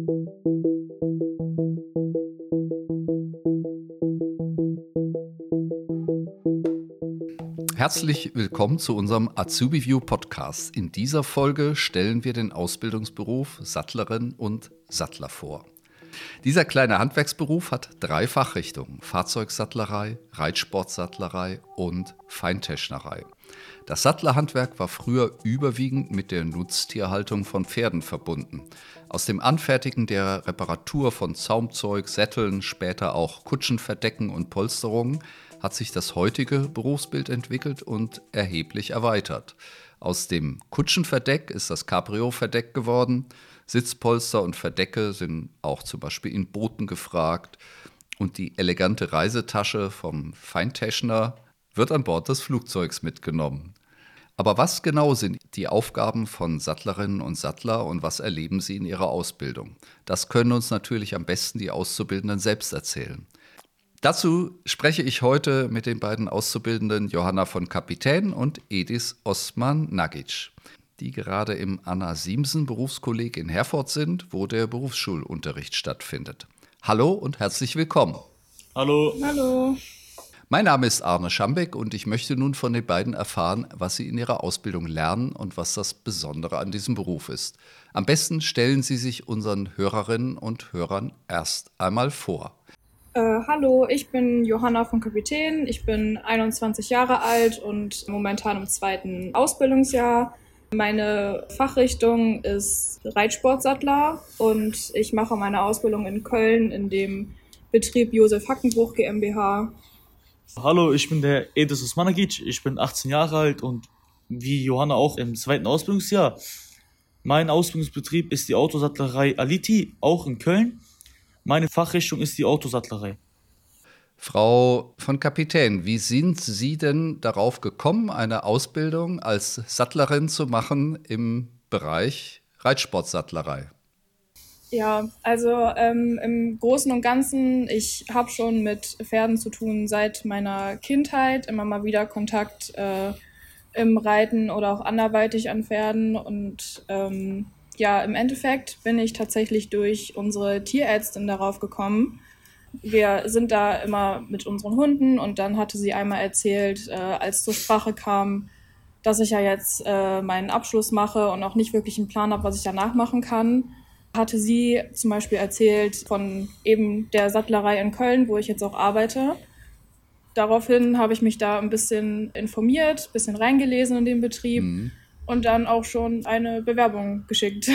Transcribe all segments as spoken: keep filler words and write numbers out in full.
Herzlich willkommen zu unserem Azubi-View Podcast. In dieser Folge stellen wir den Ausbildungsberuf Sattlerin und Sattler vor. Dieser kleine Handwerksberuf hat drei Fachrichtungen: Fahrzeugsattlerei, Reitsportsattlerei und Feinteschnerei. Das Sattlerhandwerk war früher überwiegend mit der Nutztierhaltung von Pferden verbunden. Aus dem Anfertigen der Reparatur von Zaumzeug, Sätteln, später auch Kutschenverdecken und Polsterungen hat sich das heutige Berufsbild entwickelt und erheblich erweitert. Aus dem Kutschenverdeck ist das Cabrio-Verdeck geworden. Sitzpolster und Verdecke sind auch zum Beispiel in Booten gefragt. Und die elegante Reisetasche vom Feinteschner wird an Bord des Flugzeugs mitgenommen. Aber was genau sind die Aufgaben von Sattlerinnen und Sattler und was erleben sie in ihrer Ausbildung? Das können uns natürlich am besten die Auszubildenden selbst erzählen. Dazu spreche ich heute mit den beiden Auszubildenden Johanna von Kapitän und Edis Osman-Nagic, die gerade im Anna-Siemsen-Berufskolleg in Herford sind, wo der Berufsschulunterricht stattfindet. Hallo und herzlich willkommen. Hallo. Hallo. Mein Name ist Arne Schambeck und ich möchte nun von den beiden erfahren, was sie in ihrer Ausbildung lernen und was das Besondere an diesem Beruf ist. Am besten stellen Sie sich unseren Hörerinnen und Hörern erst einmal vor. Äh, hallo, ich bin Johanna von Kapitän. Ich bin einundzwanzig Jahre alt und momentan im zweiten Ausbildungsjahr. Meine Fachrichtung ist Reitsportsattler und ich mache meine Ausbildung in Köln in dem Betrieb Josef Hackenbruch GmbH. Hallo, ich bin der Edis Osman-Nagic. Ich bin achtzehn Jahre alt und wie Johanna auch im zweiten Ausbildungsjahr. Mein Ausbildungsbetrieb ist die Autosattlerei Aliti, auch in Köln. Meine Fachrichtung ist die Autosattlerei. Frau von Kapitän, wie sind Sie denn darauf gekommen, eine Ausbildung als Sattlerin zu machen im Bereich Reitsportsattlerei? Ja, also ähm, im Großen und Ganzen, ich habe schon mit Pferden zu tun seit meiner Kindheit, immer mal wieder Kontakt äh, im Reiten oder auch anderweitig an Pferden und ähm, ja, im Endeffekt bin ich tatsächlich durch unsere Tierärztin darauf gekommen. Wir sind da immer mit unseren Hunden und dann hatte sie einmal erzählt, äh, als zur Sprache kam, dass ich ja jetzt äh, meinen Abschluss mache und auch nicht wirklich einen Plan habe, was ich danach machen kann, hatte sie zum Beispiel erzählt von eben der Sattlerei in Köln, wo ich jetzt auch arbeite. Daraufhin habe ich mich da ein bisschen informiert, ein bisschen reingelesen in den Betrieb. Mhm. Und dann auch schon eine Bewerbung geschickt.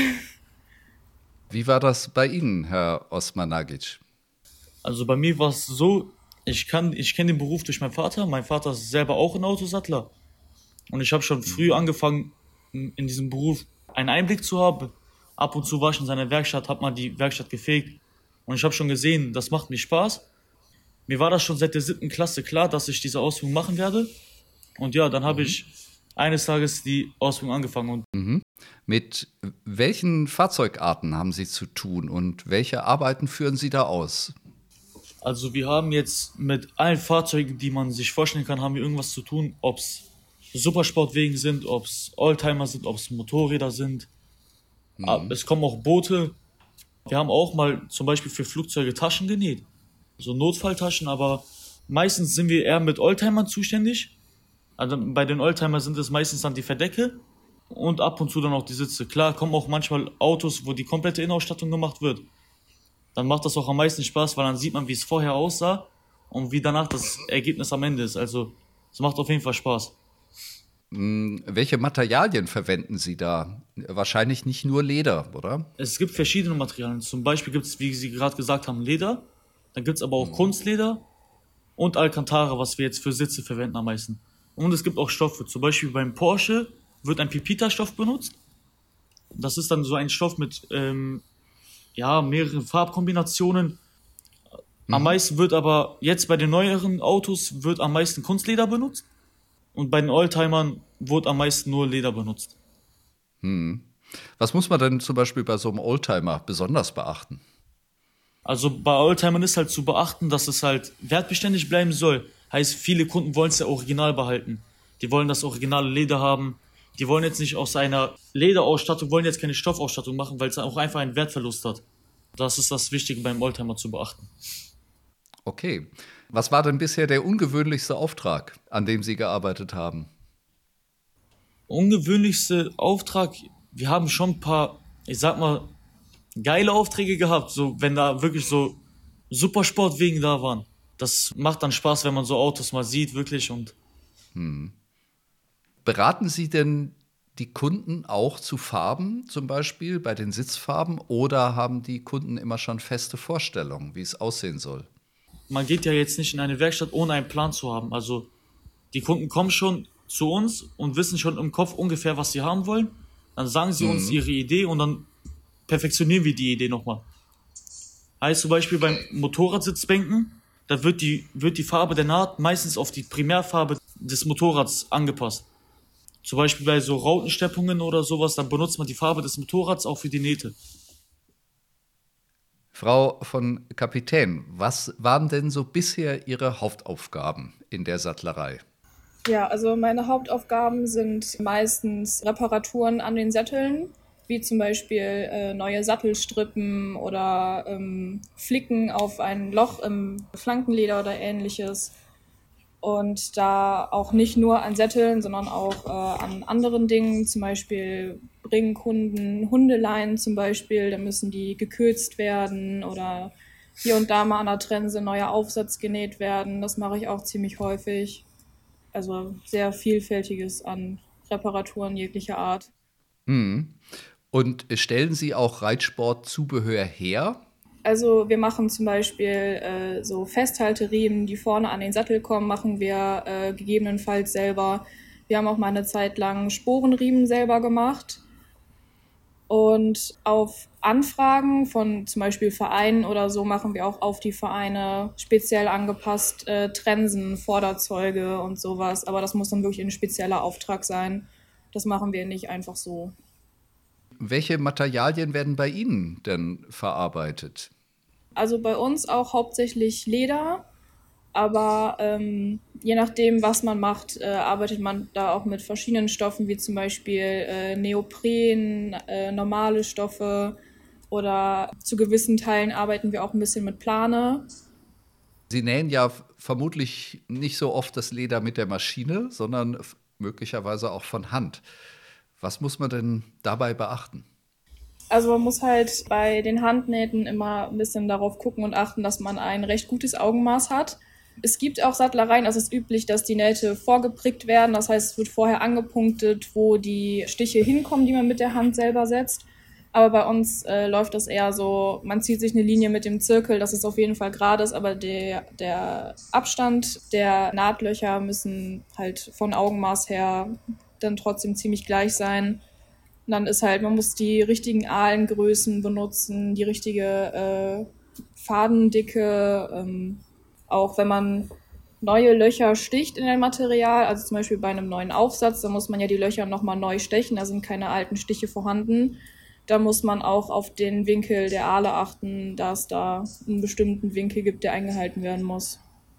Wie war das bei Ihnen, Herr Osman-Nagic? Also bei mir war es so, ich kann, ich kenne den Beruf durch meinen Vater. Mein Vater ist selber auch ein Autosattler. Und ich habe schon früh angefangen, in diesem Beruf einen Einblick zu haben. Ab und zu war ich in seiner Werkstatt, habe mal die Werkstatt gefegt. Und ich habe schon gesehen, das macht mir Spaß. Mir war das schon seit der siebten Klasse klar, dass ich diese Ausbildung machen werde. Und ja, dann habe mhm. ich eines Tages die Ausbildung angefangen. Und mhm. Mit welchen Fahrzeugarten haben Sie zu tun und welche Arbeiten führen Sie da aus? Also wir haben jetzt mit allen Fahrzeugen, die man sich vorstellen kann, haben wir irgendwas zu tun. Ob es Supersportwagen sind, ob es Oldtimer sind, ob es Motorräder sind. Mhm. Es kommen auch Boote. Wir haben auch mal zum Beispiel für Flugzeuge Taschen genäht. So Notfalltaschen, aber meistens sind wir eher mit Oldtimern zuständig. Also bei den Oldtimer sind es meistens dann die Verdecke und ab und zu dann auch die Sitze. Klar, kommen auch manchmal Autos, wo die komplette Innenausstattung gemacht wird. Dann macht das auch am meisten Spaß, weil dann sieht man, wie es vorher aussah und wie danach das Ergebnis am Ende ist. Also es macht auf jeden Fall Spaß. Hm, welche Materialien verwenden Sie da? Wahrscheinlich nicht nur Leder, oder? Es gibt verschiedene Materialien. Zum Beispiel gibt es, wie Sie gerade gesagt haben, Leder. Dann gibt es aber auch mhm. Kunstleder und Alcantara, was wir jetzt für Sitze verwenden am meisten. Und es gibt auch Stoffe. Zum Beispiel beim Porsche wird ein Pepita-Stoff benutzt. Das ist dann so ein Stoff mit ähm, ja, mehreren Farbkombinationen. Mhm. Am meisten wird aber jetzt bei den neueren Autos wird am meisten Kunstleder benutzt. Und bei den Oldtimern wird am meisten nur Leder benutzt. Mhm. Was muss man denn zum Beispiel bei so einem Oldtimer besonders beachten? Also bei Oldtimern ist halt zu beachten, dass es halt wertbeständig bleiben soll. Heißt, viele Kunden wollen es ja original behalten. Die wollen das originale Leder haben. Die wollen jetzt nicht aus einer Lederausstattung, wollen jetzt keine Stoffausstattung machen, weil es auch einfach einen Wertverlust hat. Das ist das Wichtige beim Oldtimer zu beachten. Okay. Was war denn bisher der ungewöhnlichste Auftrag, an dem Sie gearbeitet haben? Ungewöhnlichste Auftrag, wir haben schon ein paar, ich sag mal, geile Aufträge gehabt, so wenn da wirklich so Supersportwegen da waren. Das macht dann Spaß, wenn man so Autos mal sieht, wirklich. Und Beraten Sie denn die Kunden auch zu Farben, zum Beispiel bei den Sitzfarben, oder haben die Kunden immer schon feste Vorstellungen, wie es aussehen soll? man geht ja jetzt nicht in eine Werkstatt, ohne einen Plan zu haben. Also die Kunden kommen schon zu uns und wissen schon im Kopf ungefähr, was sie haben wollen. Dann sagen sie uns ihre Idee und dann perfektionieren wir die Idee nochmal. Heißt zum Beispiel beim Motorradsitzbänken, da wird die, wird die Farbe der Naht meistens auf die Primärfarbe des Motorrads angepasst. Zum Beispiel bei so Rautensteppungen oder sowas, dann benutzt man die Farbe des Motorrads auch für die Nähte. Frau von Kapitän, was waren denn so bisher Ihre Hauptaufgaben in der Sattlerei? Ja, also meine Hauptaufgaben sind meistens Reparaturen an den Sätteln, wie zum Beispiel äh, neue Sattelstrippen oder ähm, Flicken auf ein Loch im Flankenleder oder ähnliches. Und da auch nicht nur an Sätteln, sondern auch äh, an anderen Dingen. Zum Beispiel bringen Kunden Hundeleien zum Beispiel, da müssen die gekürzt werden oder hier und da mal an der Trense ein neuer Aufsatz genäht werden. Das mache ich auch ziemlich häufig. Also sehr vielfältiges an Reparaturen jeglicher Art. Mhm. Und stellen Sie auch Reitsportzubehör her? Also wir machen zum Beispiel äh, so Festhalteriemen, die vorne an den Sattel kommen, machen wir äh, gegebenenfalls selber. Wir haben auch mal eine Zeit lang Sporenriemen selber gemacht. Und auf Anfragen von zum Beispiel Vereinen oder so machen wir auch auf die Vereine speziell angepasst äh, Trensen, Vorderzeuge und sowas. Aber das muss dann wirklich ein spezieller Auftrag sein. Das machen wir nicht einfach so. Welche Materialien werden bei Ihnen denn verarbeitet? Also bei uns auch hauptsächlich Leder, aber ähm, je nachdem, was man macht, äh, arbeitet man da auch mit verschiedenen Stoffen, wie zum Beispiel äh, Neopren, äh, normale Stoffe oder zu gewissen Teilen arbeiten wir auch ein bisschen mit Plane. Sie nähen ja f- vermutlich nicht so oft das Leder mit der Maschine, sondern f- möglicherweise auch von Hand. Was muss man denn dabei beachten? Also man muss halt bei den Handnähten immer ein bisschen darauf gucken und achten, dass man ein recht gutes Augenmaß hat. Es gibt auch Sattlereien, also es ist üblich, dass die Nähte vorgeprickt werden. Das heißt, es wird vorher angepunktet, wo die Stiche hinkommen, die man mit der Hand selber setzt. Aber bei uns äh, läuft das eher so, man zieht sich eine Linie mit dem Zirkel, dass es auf jeden Fall gerade ist, aber der, der Abstand der Nahtlöcher müssen halt von Augenmaß her dann trotzdem ziemlich gleich sein. Und dann ist halt, man muss die richtigen Ahlengrößen benutzen, die richtige äh, Fadendicke, ähm, auch wenn man neue Löcher sticht in ein Material, also zum Beispiel bei einem neuen Aufsatz, da muss man ja die Löcher nochmal neu stechen, da sind keine alten Stiche vorhanden. Da muss man auch auf den Winkel der Ahle achten, da es da einen bestimmten Winkel gibt, der eingehalten werden muss.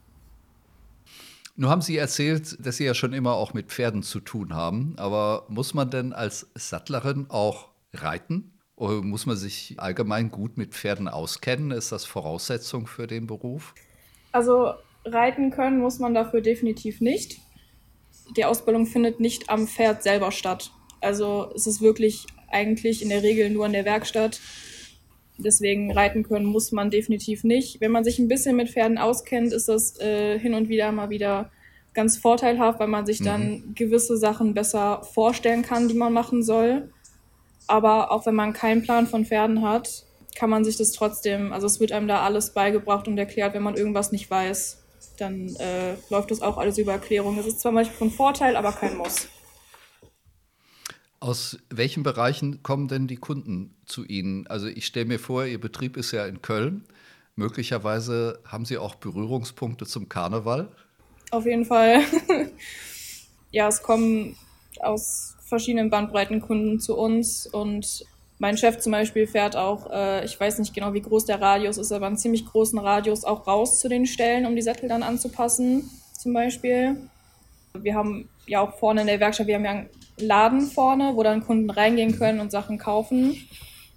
Nun haben Sie erzählt, dass Sie ja schon immer auch mit Pferden zu tun haben, aber muss man denn als Sattlerin auch reiten? Oder muss man sich allgemein gut mit Pferden auskennen? Ist das Voraussetzung für den Beruf? Also reiten können muss man dafür definitiv nicht. Die Ausbildung findet nicht am Pferd selber statt. Also es ist wirklich eigentlich in der Regel nur in der Werkstatt. Deswegen reiten können muss man definitiv nicht. Wenn man sich ein bisschen mit Pferden auskennt, ist das äh, hin und wieder mal wieder ganz vorteilhaft, weil man sich dann gewisse Sachen besser vorstellen kann, die man machen soll. Aber auch wenn man keinen Plan von Pferden hat, kann man sich das trotzdem, also es wird einem da alles beigebracht und erklärt, wenn man irgendwas nicht weiß, dann äh, läuft das auch alles über Erklärung. Das ist zwar manchmal von Vorteil, aber kein Muss. Aus welchen Bereichen kommen denn die Kunden zu Ihnen? Also ich stelle mir vor, Ihr Betrieb ist ja in Köln. Möglicherweise haben Sie auch Berührungspunkte zum Karneval. Auf jeden Fall. Ja, es kommen aus verschiedenen Bandbreiten Kunden zu uns und mein Chef zum Beispiel fährt auch, äh, ich weiß nicht genau, wie groß der Radius ist, aber einen ziemlich großen Radius auch raus zu den Stellen, um die Sättel dann anzupassen, zum Beispiel. Wir haben ja auch vorne in der Werkstatt, wir haben ja einen Laden vorne, wo dann Kunden reingehen können und Sachen kaufen.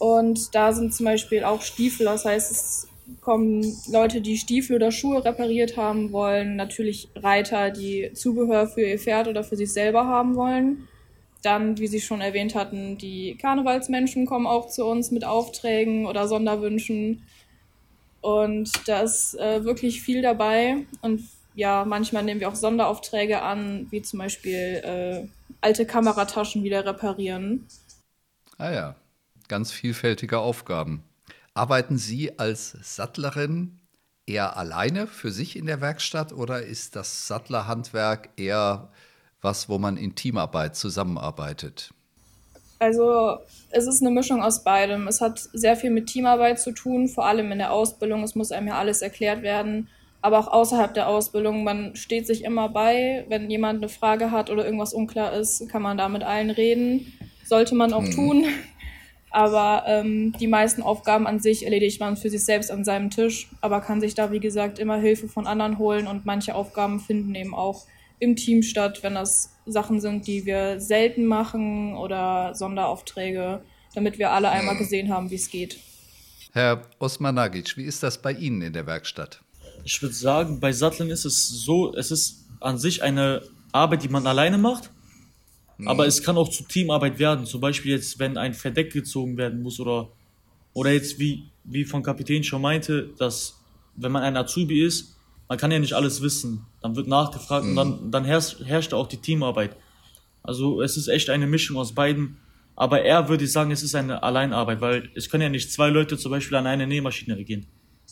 Und da sind zum Beispiel auch Stiefel, das heißt, es kommen Leute, die Stiefel oder Schuhe repariert haben wollen, natürlich Reiter, die Zubehör für ihr Pferd oder für sich selber haben wollen. Dann, wie Sie schon erwähnt hatten, die Karnevalsmenschen kommen auch zu uns mit Aufträgen oder Sonderwünschen. Und da ist äh, wirklich viel dabei. Und ja, manchmal nehmen wir auch Sonderaufträge an, wie zum Beispiel äh, alte Kamerataschen wieder reparieren. Ah ja, ganz vielfältige Aufgaben. Arbeiten Sie als Sattlerin eher alleine für sich in der Werkstatt oder ist das Sattlerhandwerk eher was, wo man in Teamarbeit zusammenarbeitet? Also es ist eine Mischung aus beidem. Es hat sehr viel mit Teamarbeit zu tun, vor allem in der Ausbildung. Es muss einem ja alles erklärt werden, aber auch außerhalb der Ausbildung. Man steht sich immer bei. Wenn jemand eine Frage hat oder irgendwas unklar ist, kann man da mit allen reden. Sollte man auch Hm. tun. Aber ähm, die meisten Aufgaben an sich erledigt man für sich selbst an seinem Tisch, aber kann sich da, wie gesagt, immer Hilfe von anderen holen und manche Aufgaben finden eben auch im Team statt, wenn das Sachen sind, die wir selten machen oder Sonderaufträge, damit wir alle einmal gesehen haben, wie es geht. Herr Osmanagic, wie ist das bei Ihnen in der Werkstatt? Ich würde sagen, bei Satteln ist es so, es ist an sich eine Arbeit, die man alleine macht, aber es kann auch zu Teamarbeit werden. Zum Beispiel jetzt, wenn ein Verdeck gezogen werden muss oder, oder jetzt, wie, wie von Kapitän schon meinte, dass wenn man ein Azubi ist, man kann ja nicht alles wissen. Dann wird nachgefragt und dann, dann herrscht, herrscht auch die Teamarbeit. Also es ist echt eine Mischung aus beiden. Aber eher würde ich sagen, es ist eine Alleinarbeit, weil es können ja nicht zwei Leute zum Beispiel an eine Nähmaschine gehen.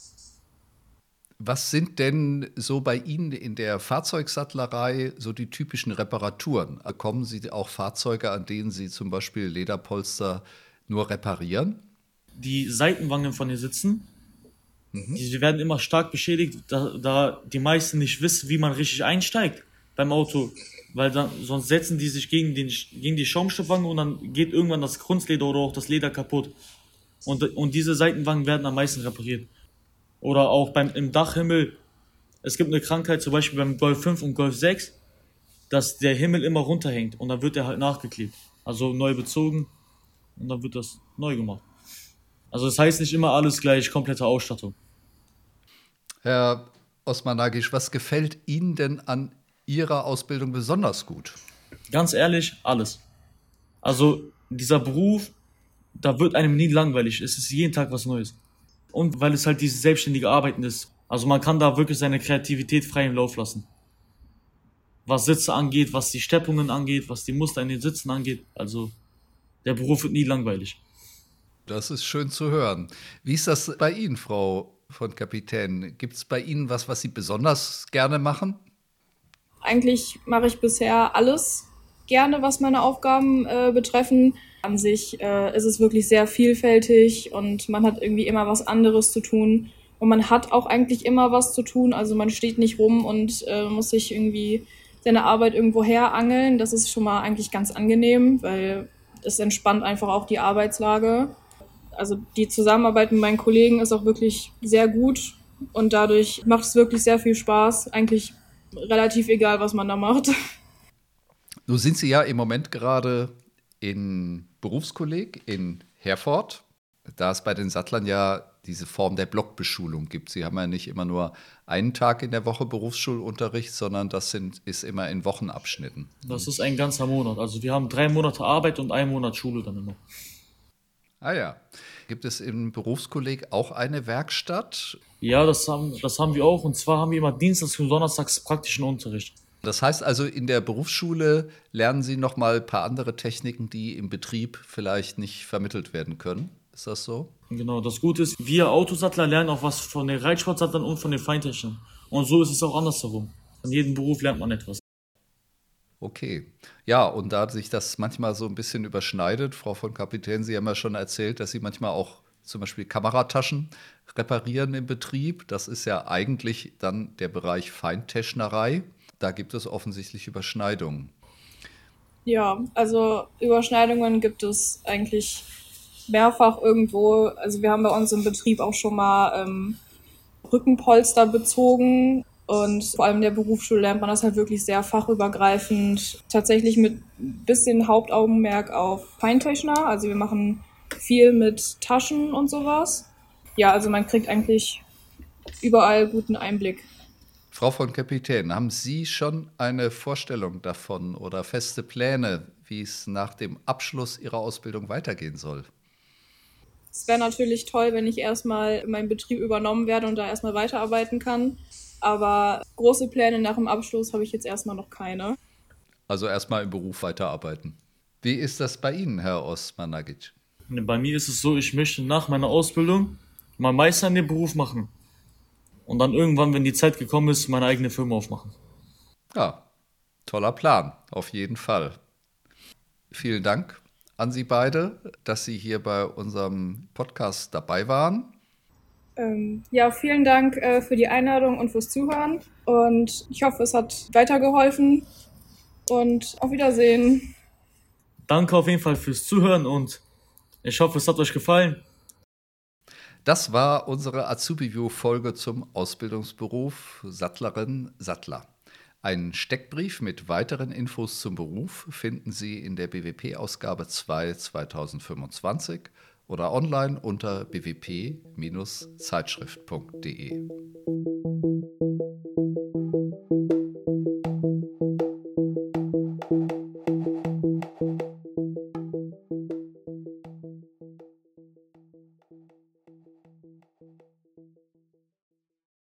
Was sind denn so bei Ihnen in der Fahrzeugsattlerei so die typischen Reparaturen? Bekommen Sie auch Fahrzeuge, an denen Sie zum Beispiel Lederpolster nur reparieren? Die Seitenwangen von den Sitzen, die werden immer stark beschädigt, da, da die meisten nicht wissen, wie man richtig einsteigt beim Auto. Weil dann, sonst setzen die sich gegen, den, gegen die Schaumstoffwange und dann geht irgendwann das Kunstleder oder auch das Leder kaputt. Und, und diese Seitenwangen werden am meisten repariert. Oder auch beim, im Dachhimmel. Es gibt eine Krankheit, zum Beispiel beim Golf fünf und Golf sechs, dass der Himmel immer runterhängt und dann wird der halt nachgeklebt. Also neu bezogen und dann wird das neu gemacht. Also das heißt nicht immer alles gleich, komplette Ausstattung. Herr Osmanagic, was gefällt Ihnen denn an Ihrer Ausbildung besonders gut? Ganz ehrlich, alles. Also dieser Beruf, da wird einem nie langweilig. Es ist jeden Tag was Neues. Und weil es halt dieses selbstständige Arbeiten ist. Also man kann da wirklich seine Kreativität frei im Lauf lassen. Was Sitze angeht, was die Steppungen angeht, was die Muster in den Sitzen angeht. Also der Beruf wird nie langweilig. Das ist schön zu hören. Wie ist das bei Ihnen, Frau von Kapitän? Gibt es bei Ihnen was, was Sie besonders gerne machen? Eigentlich mache ich bisher alles gerne, was meine Aufgaben äh, betreffen. An sich äh, ist es wirklich sehr vielfältig und man hat irgendwie immer was anderes zu tun. Und man hat auch eigentlich immer was zu tun. Also man steht nicht rum und äh, muss sich irgendwie seine Arbeit irgendwo herangeln. Das ist schon mal eigentlich ganz angenehm, weil es entspannt einfach auch die Arbeitslage. Also die Zusammenarbeit mit meinen Kollegen ist auch wirklich sehr gut und dadurch macht es wirklich sehr viel Spaß. Eigentlich relativ egal, was man da macht. Nun sind Sie ja im Moment gerade in Berufskolleg in Herford, da es bei den Sattlern ja diese Form der Blockbeschulung gibt. Sie haben ja nicht immer nur einen Tag in der Woche Berufsschulunterricht, sondern das sind, ist immer in Wochenabschnitten. Das ist ein ganzer Monat. Also wir haben drei Monate Arbeit und einen Monat Schule dann immer. Ah ja. Gibt es im Berufskolleg auch eine Werkstatt? Ja, das haben, das haben wir auch. Und zwar haben wir immer dienstags und donnerstags praktischen Unterricht. Das heißt also, in der Berufsschule lernen Sie noch mal ein paar andere Techniken, die im Betrieb vielleicht nicht vermittelt werden können. Ist das so? Genau, das Gute ist, wir Autosattler lernen auch was von den Reitsportsattlern und von den Feintechnern. Und so ist es auch andersherum. In jedem Beruf lernt man etwas. Okay. Ja, und da sich das manchmal so ein bisschen überschneidet, Frau von Kapitän, Sie haben ja schon erzählt, dass Sie manchmal auch zum Beispiel Kamerataschen reparieren im Betrieb. Das ist ja eigentlich dann der Bereich Feintechnerei. Da gibt es offensichtlich Überschneidungen. Ja, also Überschneidungen gibt es eigentlich mehrfach irgendwo. Also wir haben bei uns im Betrieb auch schon mal ähm, Rückenpolster bezogen und vor allem in der Berufsschule lernt man das halt wirklich sehr fachübergreifend. Tatsächlich mit ein bisschen Hauptaugenmerk auf Feintechner. Also wir machen viel mit Taschen und sowas. Ja, also man kriegt eigentlich überall guten Einblick. Frau von Kapitän, haben Sie schon eine Vorstellung davon oder feste Pläne, wie es nach dem Abschluss Ihrer Ausbildung weitergehen soll? Es wäre natürlich toll, wenn ich erstmal in meinen Betrieb übernommen werde und da erstmal weiterarbeiten kann. Aber große Pläne nach dem Abschluss habe ich jetzt erstmal noch keine. Also erstmal im Beruf weiterarbeiten. Wie ist das bei Ihnen, Herr Osmanagic? Bei mir ist es so, ich möchte nach meiner Ausbildung mal Meister in den Beruf machen. Und dann irgendwann, wenn die Zeit gekommen ist, meine eigene Firma aufmachen. Ja, toller Plan, auf jeden Fall. Vielen Dank an Sie beide, dass Sie hier bei unserem Podcast dabei waren. Ähm, ja, vielen Dank äh, für die Einladung und fürs Zuhören. Und ich hoffe, es hat weitergeholfen. Und auf Wiedersehen. Danke auf jeden Fall fürs Zuhören und ich hoffe, es hat euch gefallen. Das war unsere Azubi-View-Folge zum Ausbildungsberuf Sattlerin, Sattler. Einen Steckbrief mit weiteren Infos zum Beruf finden Sie in der B W P-Ausgabe zwei zweitausendfünfundzwanzig oder online unter b w p Bindestrich zeitschrift punkt de.